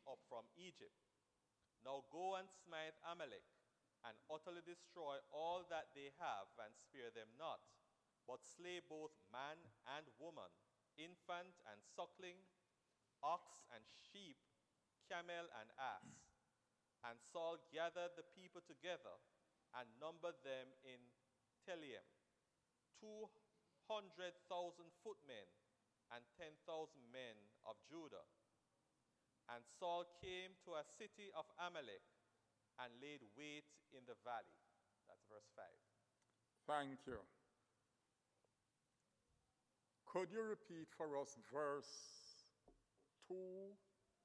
up from Egypt. Now go and smite Amalek, and utterly destroy all that they have, and spare them not, but slay both man and woman, infant and suckling, ox and sheep, camel and ass. And Saul gathered the people together and numbered them in Telaim, 200,000 footmen and 10,000 men of Judah. And Saul came to a city of Amalek and laid wait in the valley. That's verse 5. Thank you. Could you repeat for us verse 2?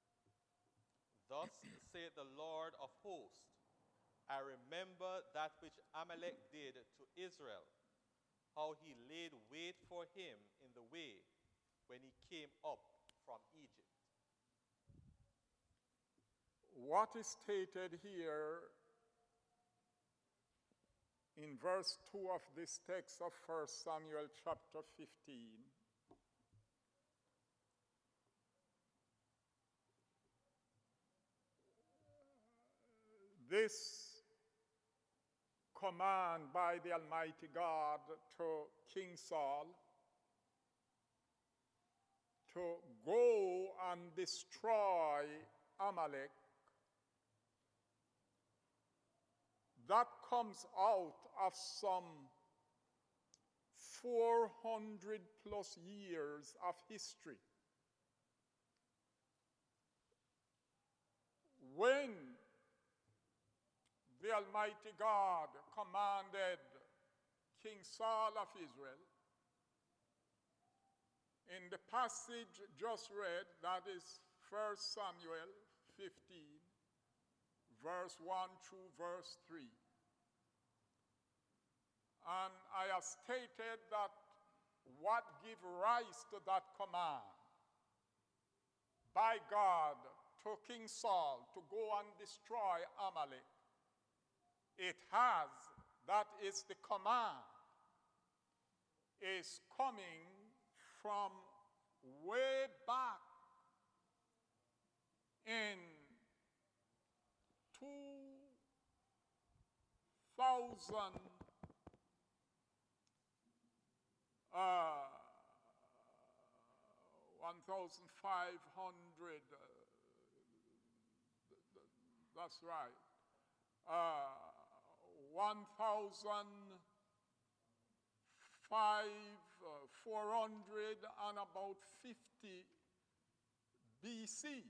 Thus saith the Lord of hosts, I remember that which Amalek did to Israel, how he laid wait for him in the way when he came up from Egypt. What is stated here in verse 2 of this text of 1 Samuel chapter 15 this command by the Almighty God to King Saul to go and destroy Amalek, that comes out of some 400 plus years of history. When the Almighty God commanded King Saul of Israel, in the passage just read, that is 1 Samuel 15, verse 1 through verse 3. And I have stated that what gave rise to that command by God to King Saul to go and destroy Amalek, it has, that is the command, is coming from way back in 2000, 1,500, that's right, 450 BC.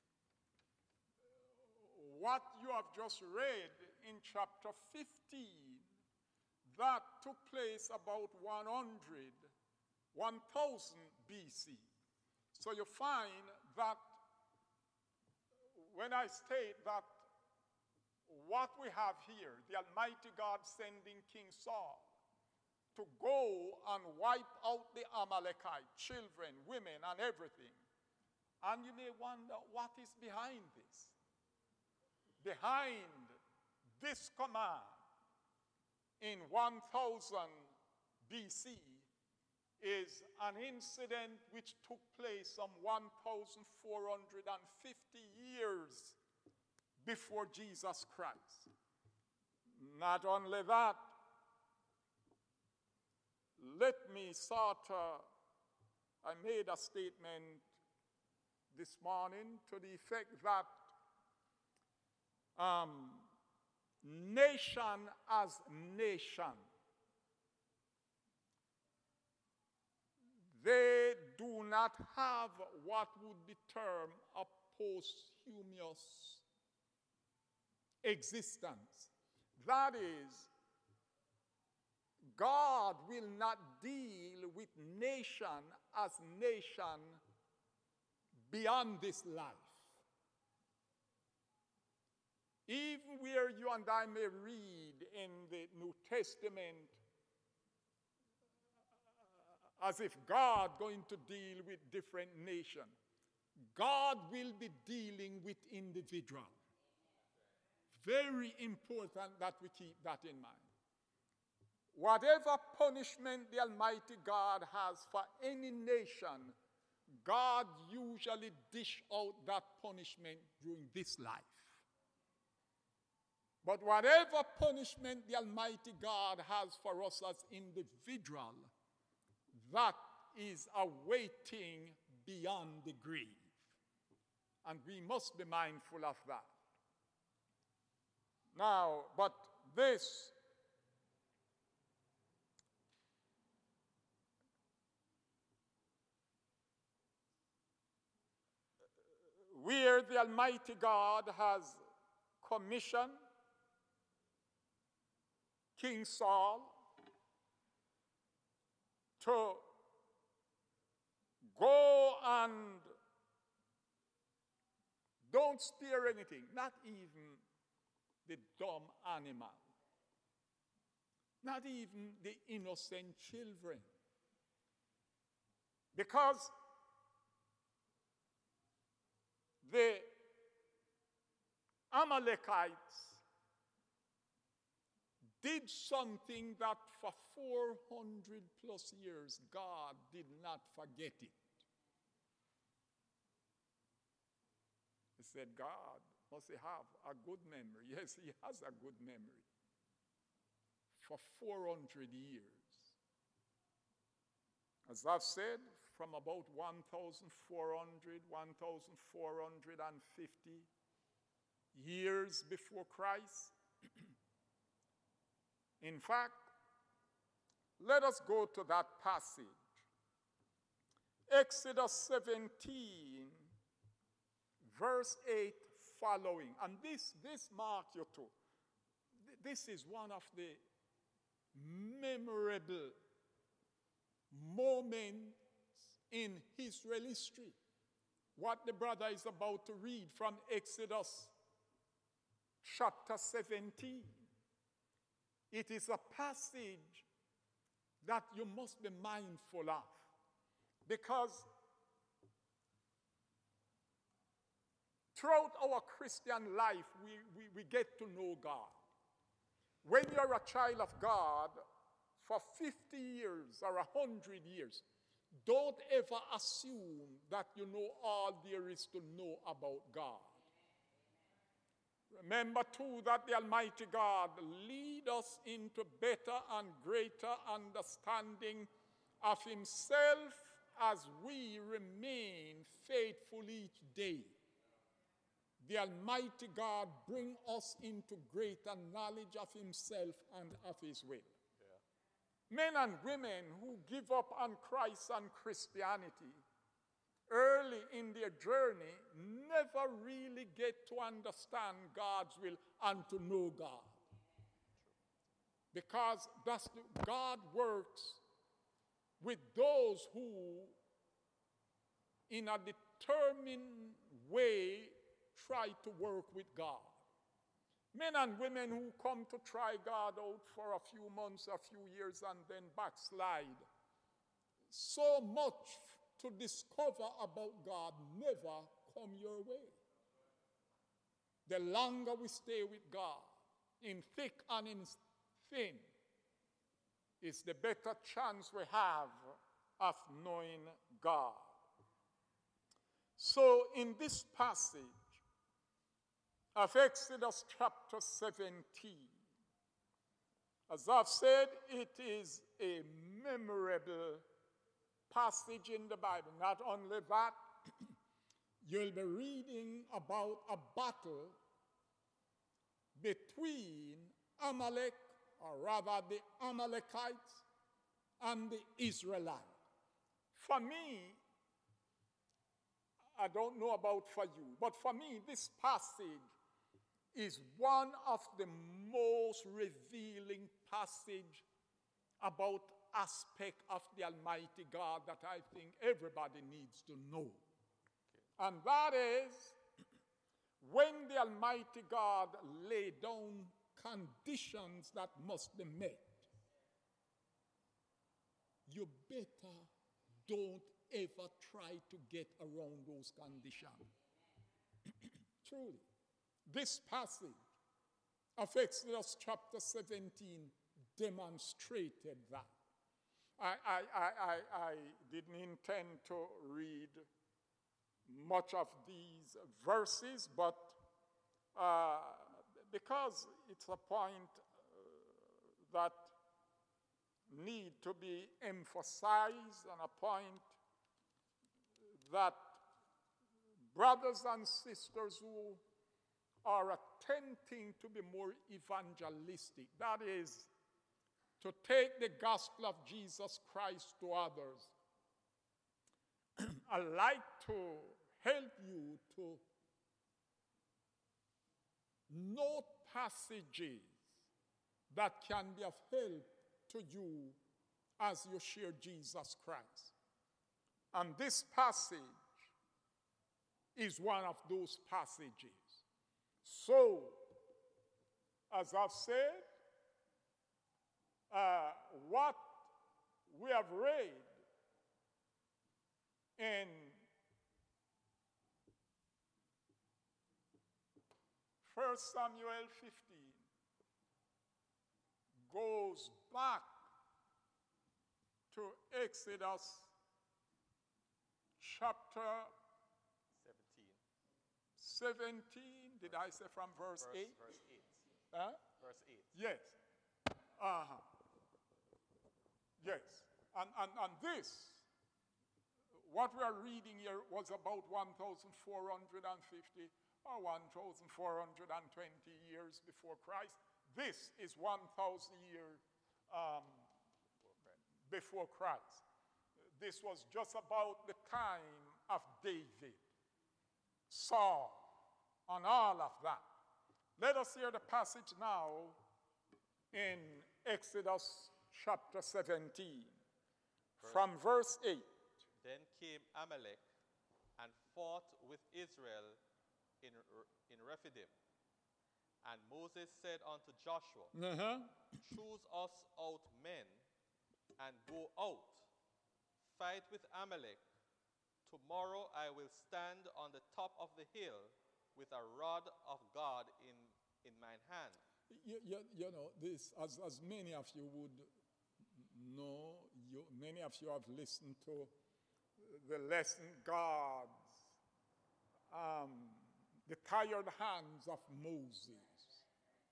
What you have just read in chapter 15, that took place about 1000 BC. So you find that when I state that what we have here, the Almighty God sending King Saul to go and wipe out the Amalekite, children, women, and everything. And you may wonder, what is behind this? Behind this command in 1000 BC is an incident which took place some 1,450 years before Jesus Christ. Not only that, let me I made a statement this morning to the effect that nation as nation, they do not have what would be termed a posthumous existence. That is, God will not deal with nation as nation beyond this life. Even where you and I may read in the New Testament as if God going to deal with different nations, God will be dealing with individuals. Very important that we keep that in mind. Whatever punishment the Almighty God has for any nation, God usually dish out that punishment during this life. But whatever punishment the Almighty God has for us as individual, that is awaiting beyond the grave. And we must be mindful of that. Now, but this where the Almighty God has commissioned King Saul to go and don't spare anything, not even the dumb animal, not even the innocent children. Because the Amalekites did something that for 400 plus years God did not forget it. He said, God must have a good memory. Yes, he has a good memory. For 400 years. As I've said, from about 1,400, 1,450 years before Christ. In fact, let us go to that passage. Exodus 17, verse 8 following. And this marks you too. This is one of the memorable moments in Israel history. What the brother is about to read from Exodus chapter 17. It is a passage that you must be mindful of, because throughout our Christian life, we get to know God. When you're a child of God, for 50 years or 100 years, don't ever assume that you know all there is to know about God. Remember too that the Almighty God lead us into better and greater understanding of himself as we remain faithful each day. The Almighty God bring us into greater knowledge of himself and of his will. Men and women who give up on Christ and Christianity early in their journey never really get to understand God's will and to know God. Because God works with those who, in a determined way, try to work with God. Men and women who come to try God out for a few months, a few years, and then backslide. So much to discover about God never come your way. The longer we stay with God, in thick and in thin, is the better chance we have of knowing God. So in this passage of Exodus chapter 17, as I've said, it is a memorable passage in the Bible. Not only that, you'll be reading about a battle between Amalek, or rather the Amalekites, and the Israelites. For me, I don't know about for you, but for me, this passage is one of the most revealing passage about aspect of the Almighty God that I think everybody needs to know. And that is when the Almighty God laid down conditions that must be met. You better don't ever try to get around those conditions. Truly. This passage of Exodus chapter 17 demonstrated that. I didn't intend to read much of these verses, but because it's a point that need to be emphasized and a point that brothers and sisters who are attempting to be more evangelistic, that is, to take the gospel of Jesus Christ to others, I'd like to help you to note passages that can be of help to you as you share Jesus Christ. And this passage is one of those passages. So, as I've said, what we have read in 1 Samuel 15 goes back to Exodus chapter 17. Did I say from verse 8? Verse 8. Huh? Verse 8. Yes. Yes. And this, what we are reading here, was about 1,450 or 1,420 years before Christ. This is 1,000 years before Christ. This was just about the time of David, Saul, and all of that. Let us hear the passage now in Exodus chapter 17, from verse 8. Then came Amalek and fought with Israel in Rephidim. And Moses said unto Joshua, Choose us out men, and go out, fight with Amalek. Tomorrow I will stand on the top of the hill with a rod of God in mine hand. You know, this, as many of you would know, many of you have listened to the lesson, God's, the tired hands of Moses.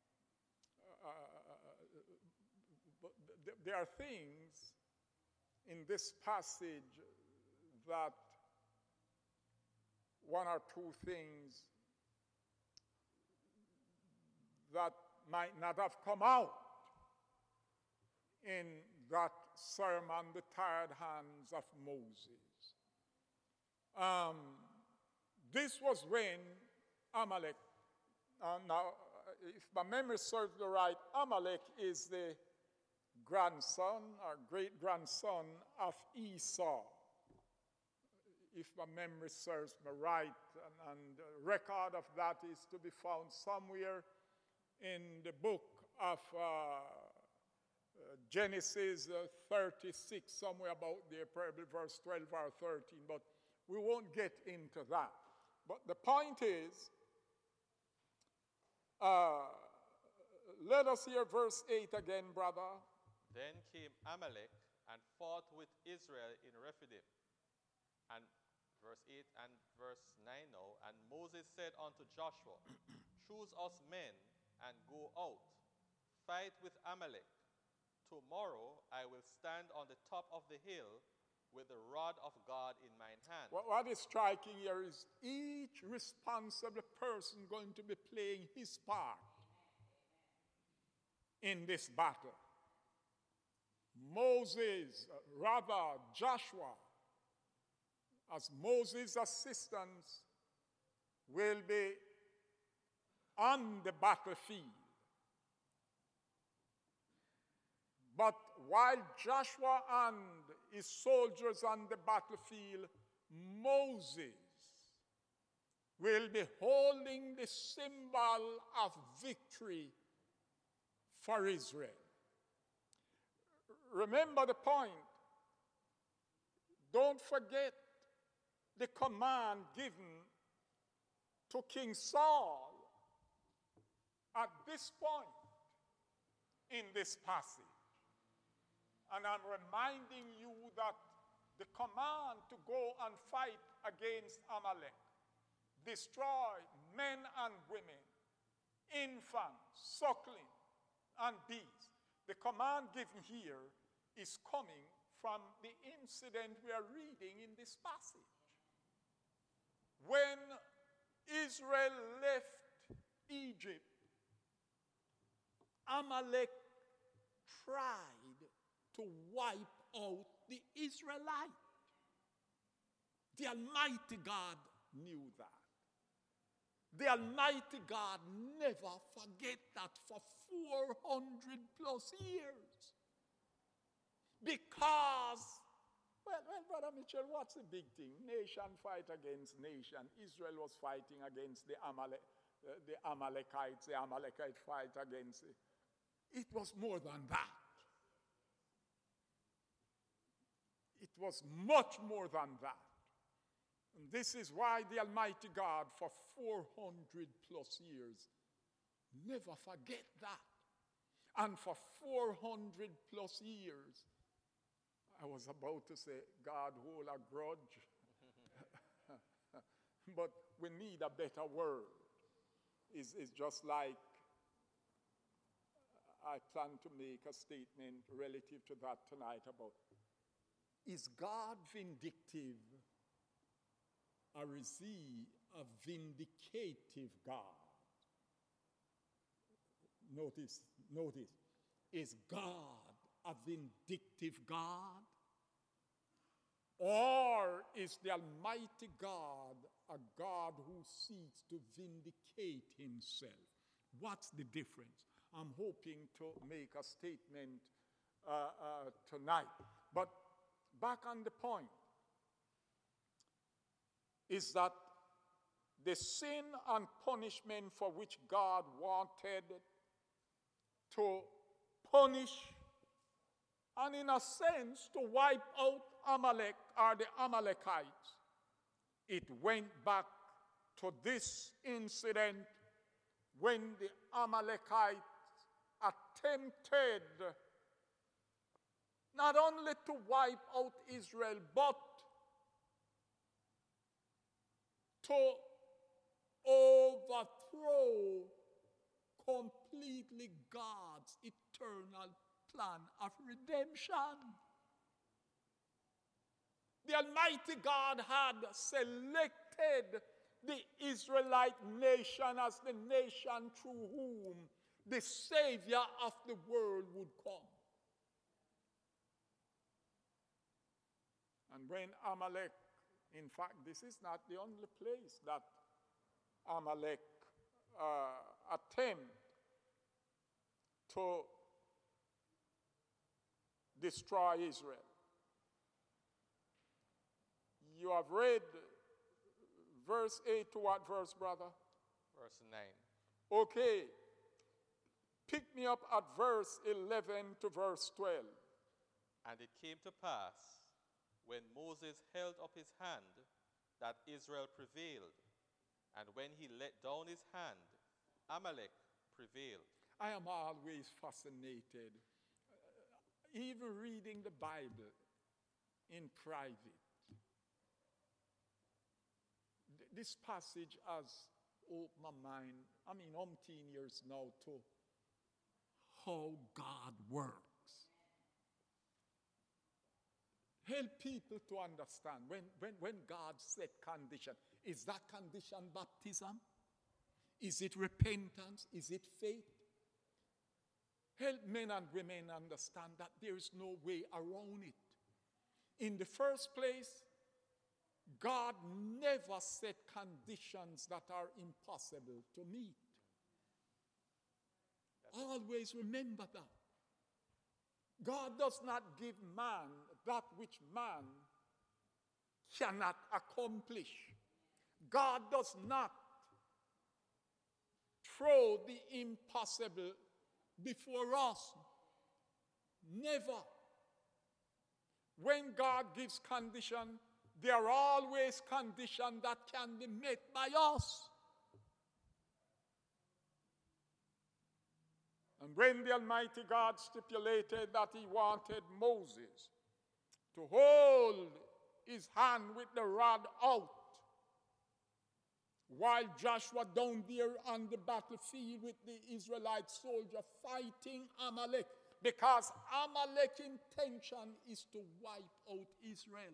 But there are things in this passage that, one or two things that might not have come out in that sermon, The Tired Hands of Moses. This was when Amalek, now if my memory serves me right, Amalek is the grandson or great-grandson of Esau, if my memory serves me right, and a record of that is to be found somewhere in the book of Genesis 36, somewhere about there, probably verse 12 or 13, but we won't get into that. But the point is, let us hear verse 8 again, brother. Then came Amalek and fought with Israel in Rephidim. And verse 8 and verse 9 now. And Moses said unto Joshua, Choose us men and go out, fight with Amalek. Tomorrow I will stand on the top of the hill with the rod of God in mine hand. What is striking here is each responsible person going to be playing his part in this battle. Moses, rather Joshua, as Moses' assistants, will be on the battlefield. But while Joshua and his soldiers on the battlefield, Moses will be holding the symbol of victory for Israel. Remember the point. Don't forget the command given to King Saul at this point in this passage. And I'm reminding you that the command to go and fight against Amalek, destroy men and women, infants, suckling, and beasts. The command given here is coming from the incident we are reading in this passage. When Israel left Egypt, Amalek tried to wipe out the Israelites. The Almighty God knew that. The Almighty God never forget that for 400 plus years. Because, well, Brother Mitchell, what's the big thing? Nation fight against nation. Israel was fighting against the Amalekites. The Amalekites fight against it. It was more than that. It was much more than that. And this is why the Almighty God for 400 plus years never forget that. And for 400 plus years, I was about to say, God hold a grudge. But we need a better word. It's just like I plan to make a statement relative to that tonight about, is God vindictive or is he a vindicative God? Notice, is God a vindictive God? Or is the Almighty God a God who seeks to vindicate himself? What's the difference? I'm hoping to make a statement tonight. But back on the point is that the sin and punishment for which God wanted to punish and in a sense to wipe out Amalek or the Amalekites, it went back to this incident when the Amalekites attempted not only to wipe out Israel, but to overthrow completely God's eternal plan of redemption. The Almighty God had selected the Israelite nation as the nation through whom the Savior of the world would come. And when Amalek, in fact, this is not the only place that Amalek attempt to destroy Israel. You have read verse 8 to what verse, brother? Verse 9. Okay. Pick me up at verse 11 to verse 12. And it came to pass, when Moses held up his hand, that Israel prevailed. And when he let down his hand, Amalek prevailed. I am always fascinated, even reading the Bible in private. This passage has opened my mind, umpteen years now, to how God works. Help people to understand when God set condition, is that condition baptism? Is it repentance? Is it faith? Help men and women understand that there is no way around it. In the first place, God never set conditions that are impossible to meet. Always remember that. God does not give man that which man cannot accomplish. God does not throw the impossible before us. Never. When God gives condition, there are always conditions that can be met by us. And when the Almighty God stipulated that he wanted Moses to hold his hand with the rod out, while Joshua down there on the battlefield with the Israelite soldier fighting Amalek, because Amalek's intention is to wipe out Israel.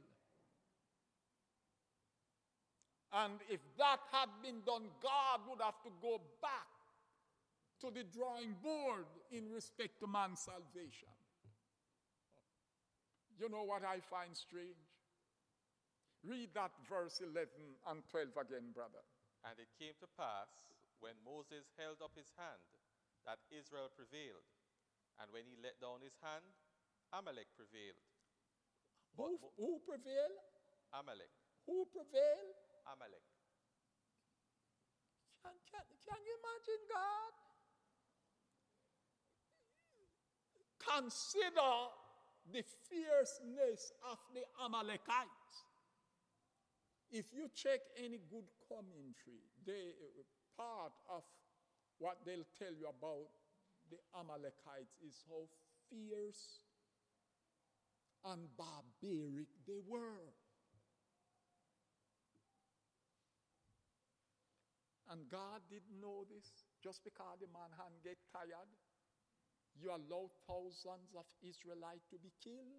And if that had been done, God would have to go back to the drawing board in respect to man's salvation. You know what I find strange? Read that verse 11 and 12 again, brother. And it came to pass, when Moses held up his hand, that Israel prevailed. And when he let down his hand, Amalek prevailed. Who prevailed? Amalek. Who prevailed? Amalek. Can you imagine God? Consider the fierceness of the Amalekites. If you check any good commentary, part of what they'll tell you about the Amalekites is how fierce and barbaric they were. And God didn't know this. Just because the man hand get tired, you allow thousands of Israelites to be killed.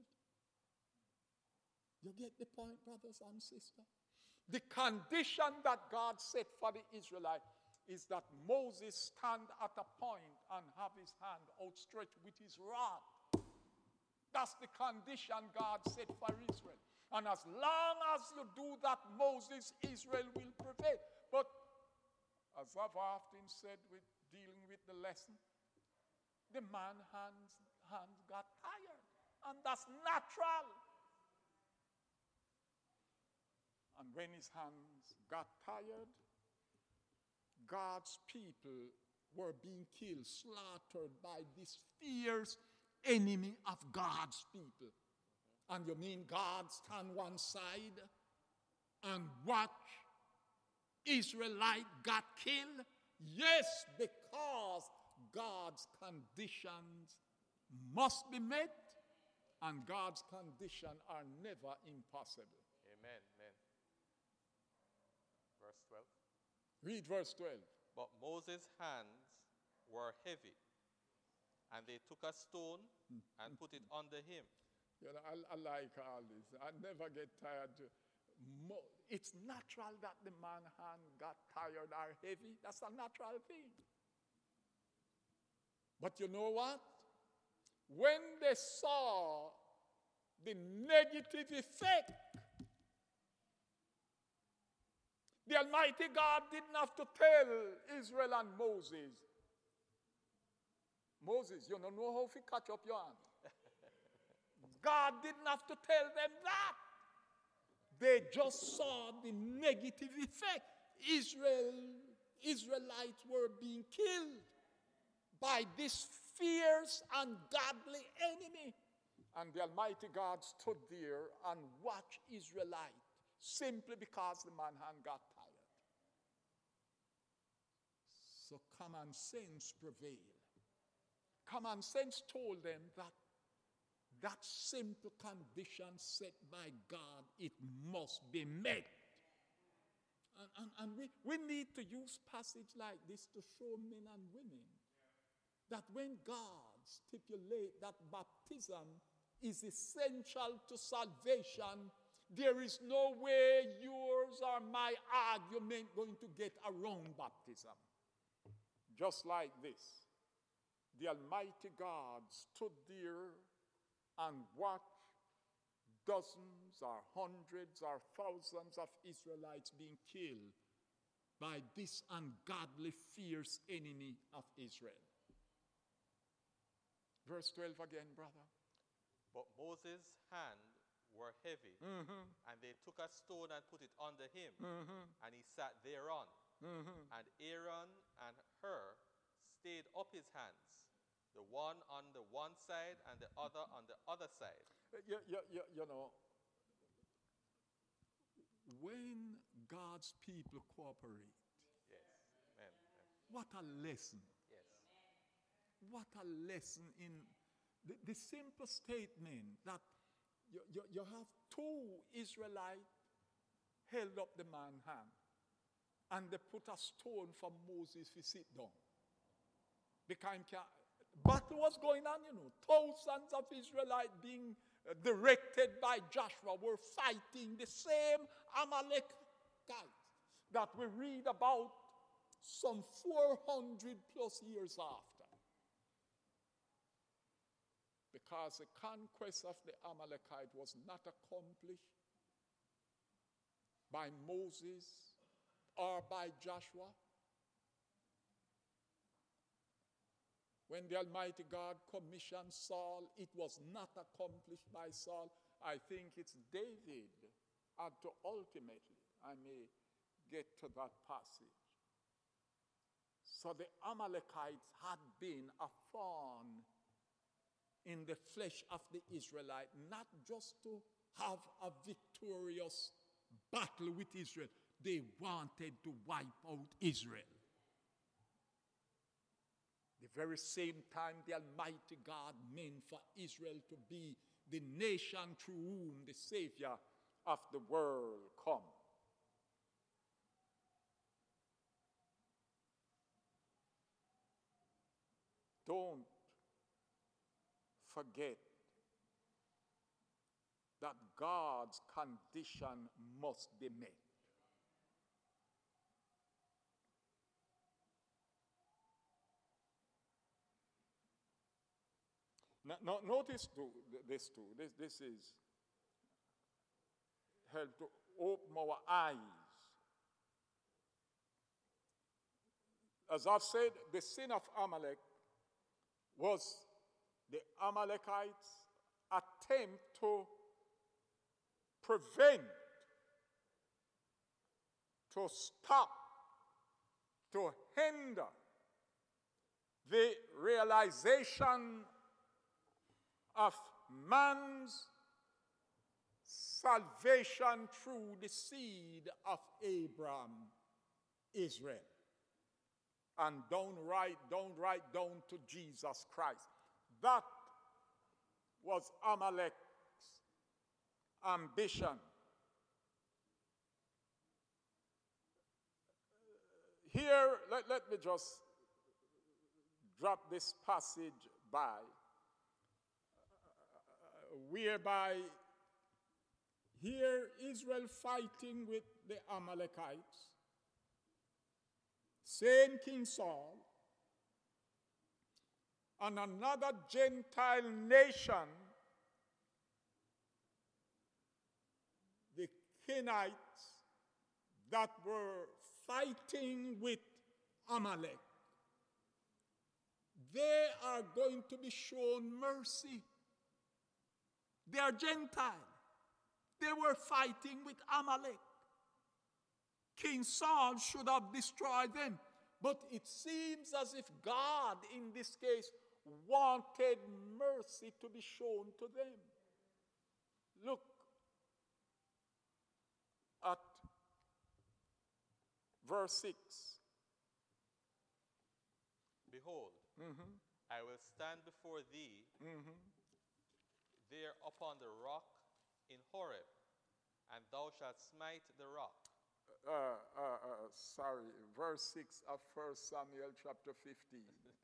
You get the point, brothers and sisters? The condition that God set for the Israelites is that Moses stand at a point and have his hand outstretched with his rod. That's the condition God set for Israel. And as long as you do that, Moses, Israel will prevail. But as I've often said with dealing with the lesson, the man's hands got tired. And that's natural. And when his hands got tired, God's people were being killed, slaughtered by this fierce enemy of God's people. And you mean God stand one side and watch Israelite got killed? Yes, because God's conditions must be met, and God's conditions are never impossible. Amen. Amen. Verse 12. Read verse 12. But Moses' hands were heavy, and they took a stone and put it under him. You know, I like all this. I never get tired. It's natural that the man's hand got tired or heavy. That's a natural thing. But you know what? When they saw the negative effect, the Almighty God didn't have to tell Israel and Moses, Moses, you don't know how to catch up your hand. God didn't have to tell them that. They just saw the negative effect. Israelites were being killed by this fierce and godly enemy. And the Almighty God stood there and watched Israelites simply because the man's hand got tired. So common sense prevailed. Common sense told them that simple condition set by God, it must be met. And we need to use passage like this to show men and women that when God stipulates that baptism is essential to salvation, there is no way yours or my argument going to get around baptism. Just like this, the Almighty God stood there and watched dozens or hundreds or thousands of Israelites being killed by this ungodly, fierce enemy of Israel. Verse 12 again, brother. But Moses' hand were heavy, and they took a stone and put it under him, and he sat thereon. And Aaron and Hur stayed up his hands, the one on the one side and the other on the other side. You know, when God's people cooperate, Yes. Amen. what a lesson. Yes. What a lesson in the simple statement that you have two Israelites held up the man's hand, and they put a stone for Moses to sit down. Because battle was going on, Thousands of Israelites being directed by Joshua were fighting the same Amalekites that we read about some 400 plus years after. Because the conquest of the Amalekite was not accomplished by Moses or by Joshua. When the Almighty God commissioned Saul, it was not accomplished by Saul. I think it's David had to ultimately, I may get to that passage. So the Amalekites had been a thorn in the flesh of the Israelite, not just to have a victorious battle with Israel. They wanted to wipe out Israel. The very same time the Almighty God meant for Israel to be the nation through whom the Savior of the world come. Don't forget that God's condition must be met. Now, notice this too. This is help to open our eyes. As I've said, the sin of Amalek was the Amalekites' attempt to prevent, to stop, to hinder the realization of man's salvation through the seed of Abraham, Israel. And downright down to Jesus Christ. That was Amalek's ambition. Here, let me just drop this passage by, whereby here Israel fighting with the Amalekites, same King Saul, and another Gentile nation, the Kenites, that were fighting with Amalek. They are going to be shown mercy. They are Gentile. They were fighting with Amalek. King Saul should have destroyed them. But it seems as if God, in this case, wanted mercy to be shown to them. Look at verse 6. Behold, I will stand before thee there upon the rock in Horeb, and thou shalt smite the rock. Verse 6 of 1 Samuel chapter 15.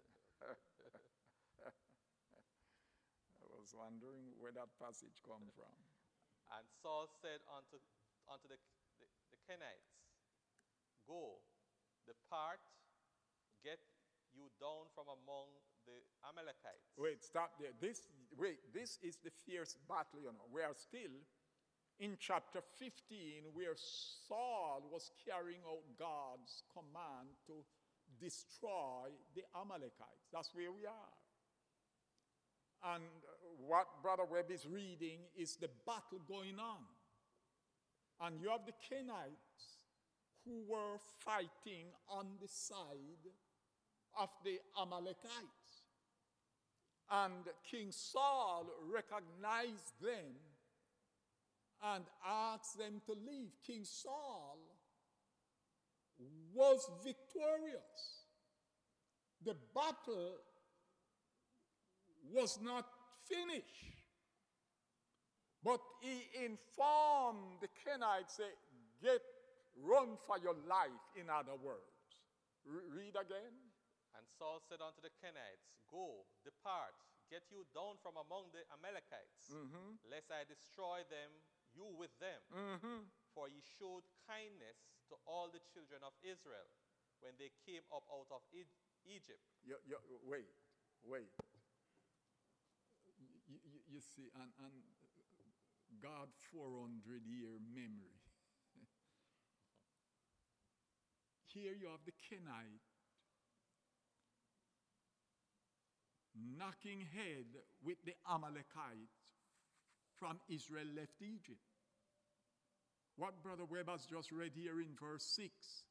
I was wondering where that passage come from. And Saul said unto the Kenites, Go, depart, get you down from among the Amalekites. Wait, stop there. This is the fierce battle, We are still in chapter 15, where Saul was carrying out God's command to destroy the Amalekites. That's where we are. And what Brother Webb is reading is the battle going on. And you have the Kenites who were fighting on the side of the Amalekites. And King Saul recognized them and asked them to leave. King Saul was victorious. The battle was not finished. But he informed the Kenites, say, run for your life, in other words. Read again. And Saul said unto the Kenites, Go, depart, get you down from among the Amalekites, lest I destroy them, you with them. For ye showed kindness to all the children of Israel when they came up out of Egypt. Wait. You see, and God 400-year memory. Here you have the Kenite knocking head with the Amalekites from Israel left Egypt. What Brother Weber's just read here in verse 6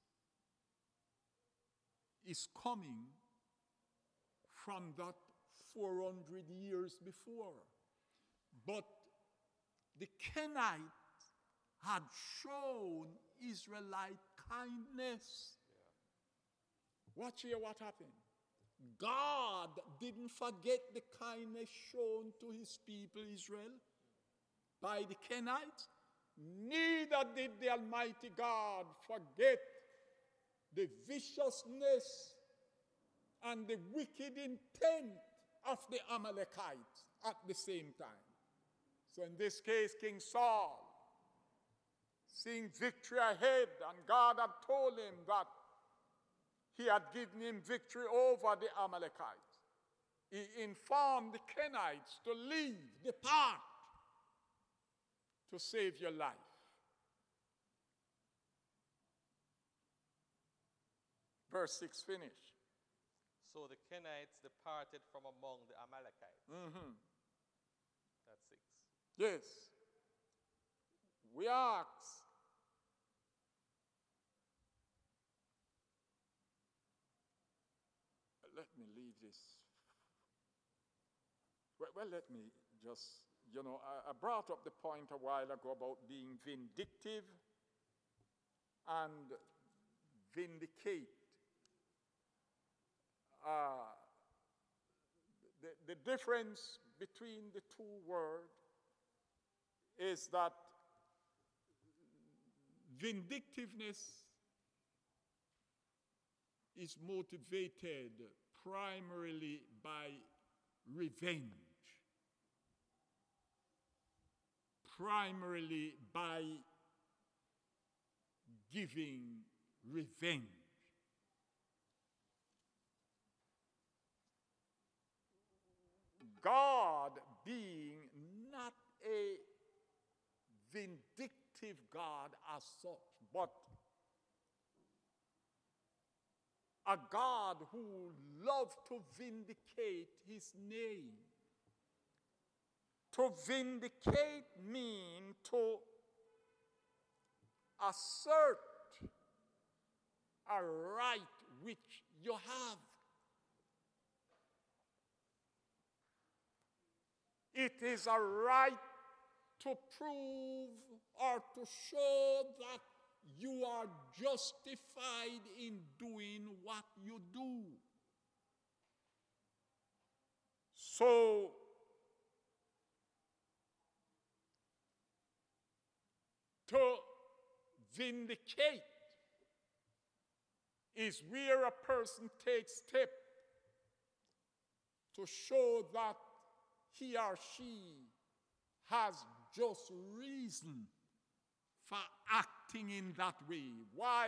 is coming from that 400 years before. But the Kenites had shown Israelite kindness. Watch here what happened. God didn't forget the kindness shown to his people Israel by the Kenites. Neither did the Almighty God forget the viciousness and the wicked intent of the Amalekites at the same time. So in this case, King Saul, seeing victory ahead, and God had told him that he had given him victory over the Amalekites, he informed the Kenites to leave, depart, to save your life. Verse 6 finish. So the Kenites departed from among the Amalekites. That's 6. Yes. We ask, let me leave this. Well, let me just, I brought up the point a while ago about being vindictive and vindicate. The difference between the two words is that vindictiveness is motivated primarily by revenge, primarily by giving revenge. God being not a vindictive God as such, but a God who loved to vindicate his name. To vindicate means to assert a right which you have. It is a right to prove or to show that you are justified in doing what you do. So, to vindicate is where a person takes steps to show that he or she has just reason for acting in that way, while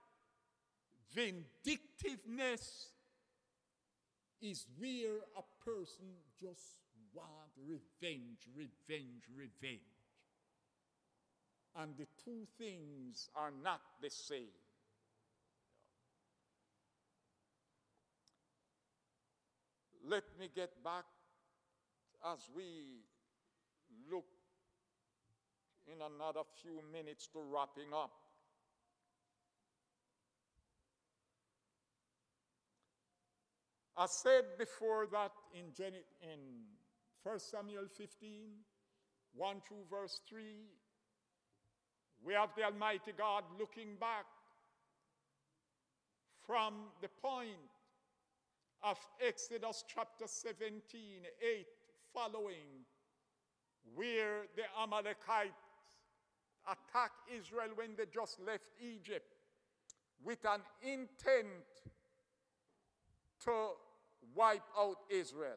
vindictiveness is where a person just wants revenge. And the two things are not the same. Let me get back as we look in another few minutes to wrapping up. I said before that in 1 Samuel 15, 1 through verse 3, we have the Almighty God looking back from the point of Exodus chapter 17, 8 following, where the Amalekites attacked Israel when they just left Egypt with an intent to wipe out Israel.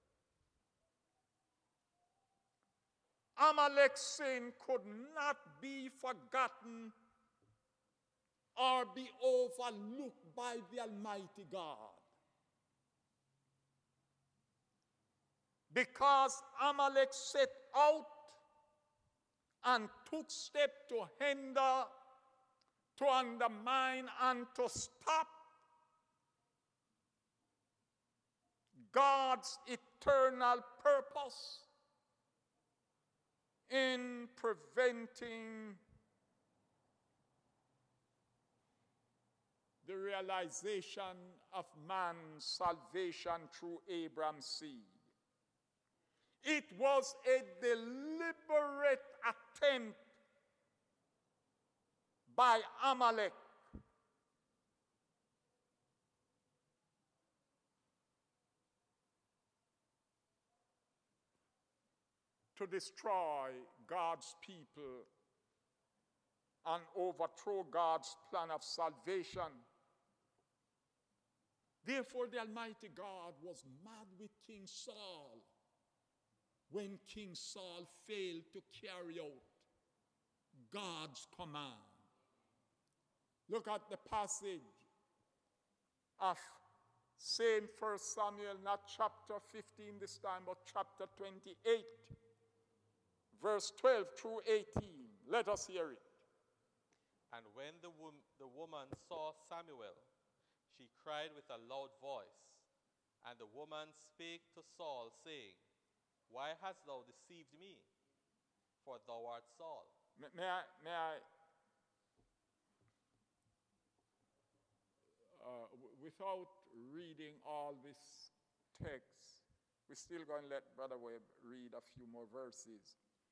Amalek's sin could not be forgotten or be overlooked by the Almighty God. Because Amalek set out and took steps to hinder, to undermine, and to stop God's eternal purpose in preventing the realization of man's salvation through Abraham's seed. It was a deliberate attempt by Amalek to destroy God's people and overthrow God's plan of salvation. Therefore, the Almighty God was mad with King Saul when King Saul failed to carry out God's command. Look at the passage of same 1 Samuel, not chapter 15 this time, but chapter 28, verse 12 through 18. Let us hear it. And when the woman saw Samuel, she cried with a loud voice. And the woman spake to Saul, saying, Why hast thou deceived me? For thou art Saul. May I without reading all this text, we're still going to let Brother Webb read a few more verses.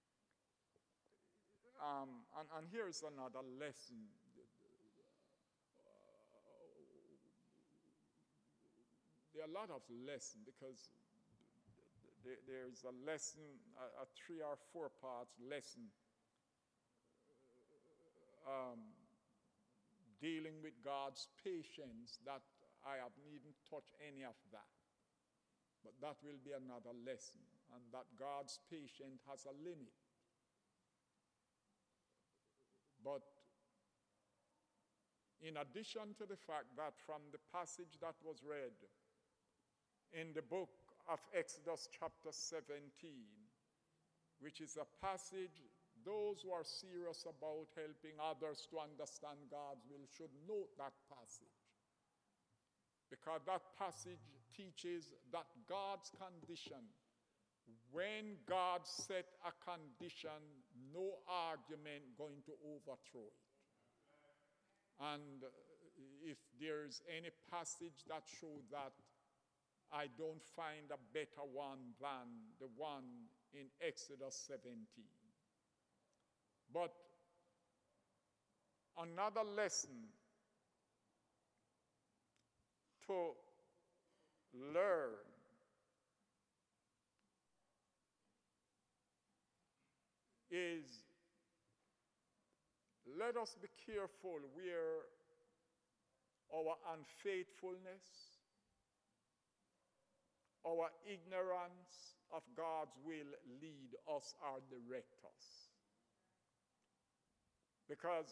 And here's another lesson. There are a lot of lessons because there's a lesson, a 3 or 4 parts lesson dealing with God's patience that I have needn't touch any of that. But that will be another lesson, and that God's patience has a limit. But in addition to the fact that from the passage that was read in the book of Exodus chapter 17, which is a passage those who are serious about helping others to understand God's will should note that passage. Because that passage teaches that God's condition, when God set a condition, no argument going to overthrow it. And if there's any passage that shows that, I don't find a better one than the one in Exodus 17. But another lesson to learn is, let us be careful where our unfaithfulness, our ignorance of God's will lead us or direct us. Because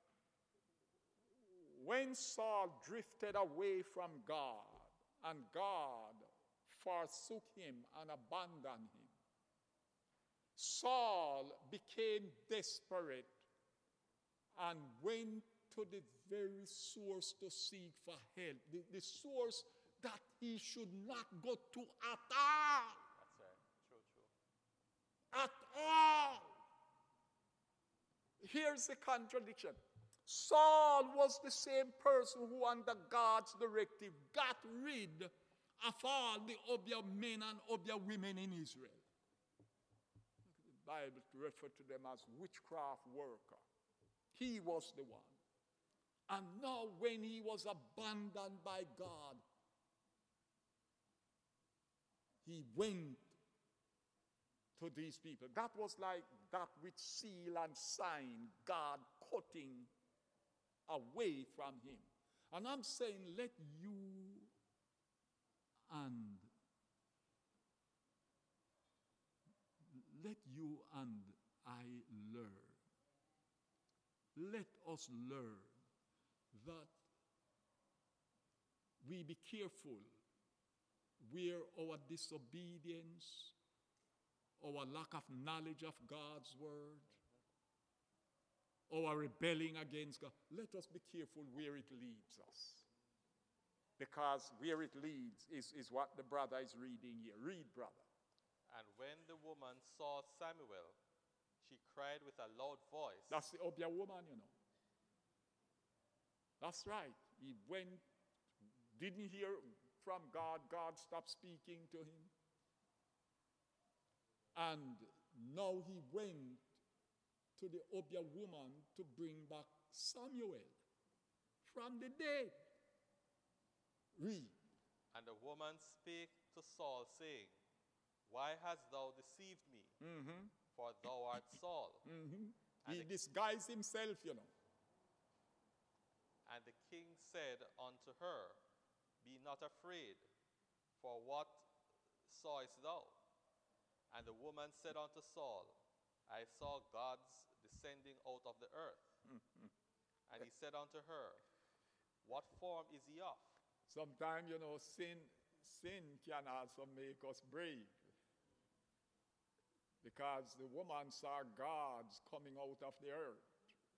when Saul drifted away from God and God forsook him and abandoned him, Saul became desperate and went to the very source to seek for help, the source that he should not go to at all. That's right. True. At all. Here's the contradiction. Saul was the same person who, under God's directive, got rid of all the Obeah men and Obeah women in Israel. The Bible referred to them as witchcraft worker. He was the one. And now when he was abandoned by God, he went to these people. That was like that with seal and sign, God cutting away from him. And I'm saying, let you and I learn. Let us learn that we be careful where our disobedience, our lack of knowledge of God's word, our rebelling against God, let us be careful where it leads us. Because where it leads is what the brother is reading here. Read, brother. And when the woman saw Samuel, she cried with a loud voice. That's the Obia woman, you know. That's right. He went, didn't hear from God. God stopped speaking to him. And now he went to the Obia woman to bring back Samuel from the dead. Read. And the woman spake to Saul, saying, Why hast thou deceived me? For thou art Saul. He disguised himself, you know. And the king said unto her, Be not afraid, for what sawest thou? And the woman said unto Saul, I saw gods descending out of the earth. And he said unto her, What form is he of? Sometimes, you know, sin can also make us brave. Because the woman saw gods coming out of the earth.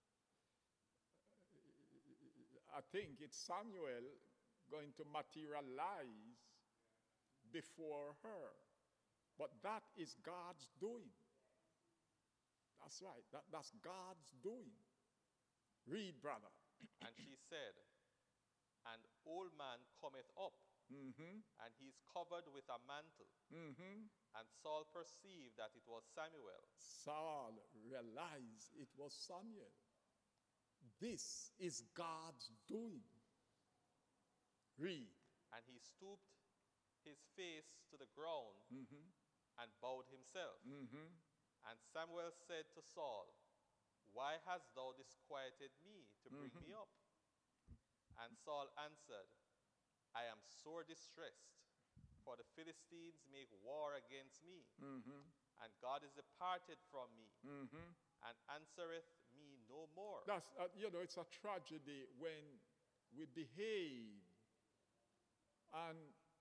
I think it's Samuel going to materialize before her. But that is God's doing. That's right. That's God's doing. Read, brother. And she said, An old man cometh up, and he is covered with a mantle. And Saul perceived that it was Samuel. Saul realized it was Samuel. This is God's doing. Read. And he stooped his face to the ground and bowed himself. And Samuel said to Saul, Why hast thou disquieted me to bring me up? And Saul answered, I am sore distressed, for the Philistines make war against me, and God is departed from me, and answereth me no more. That's, it's a tragedy when we behave and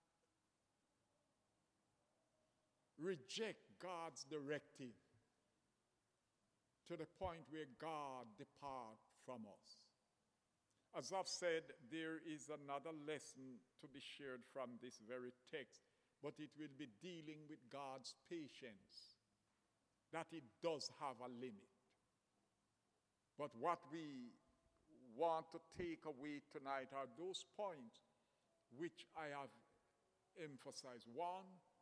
reject God's directive to the point where God departs from us. As I've said, there is another lesson to be shared from this very text, but it will be dealing with God's patience, that it does have a limit. But what we want to take away tonight are those points which I have emphasized. One,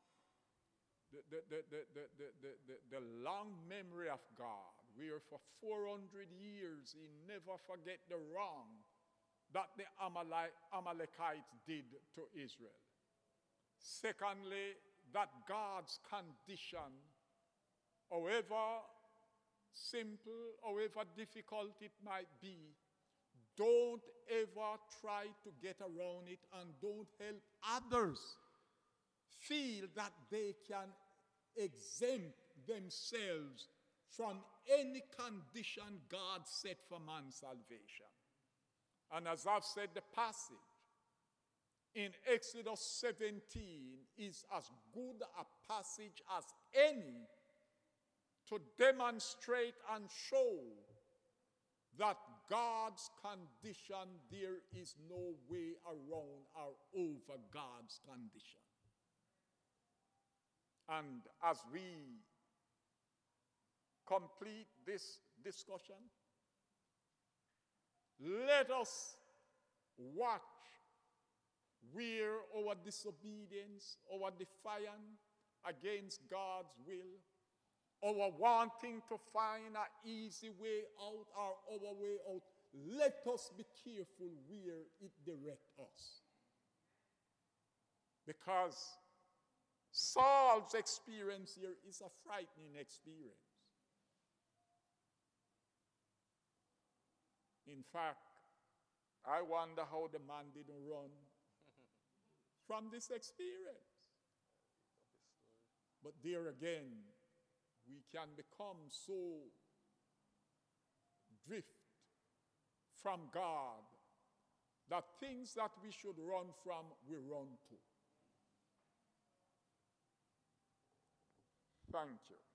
the long memory of God, where for 400 years he never forget the wrong that the Amalekites did to Israel. Secondly, that God's condition, however simple, however difficult it might be, don't ever try to get around it, and don't help others feel that they can exempt themselves from any condition God set for man's salvation. And as I've said, the passage in Exodus 17 is as good a passage as any to demonstrate and show that God's condition, there is no way around or over God's condition. And as we complete this discussion, let us watch where our disobedience, our defiance against God's will, our wanting to find an easy way out or our way out, let us be careful where it directs us. Because Saul's experience here is a frightening experience. In fact, I wonder how the man didn't run from this experience. But there again, we can become so drift from God that things that we should run from, we run to. Thank you.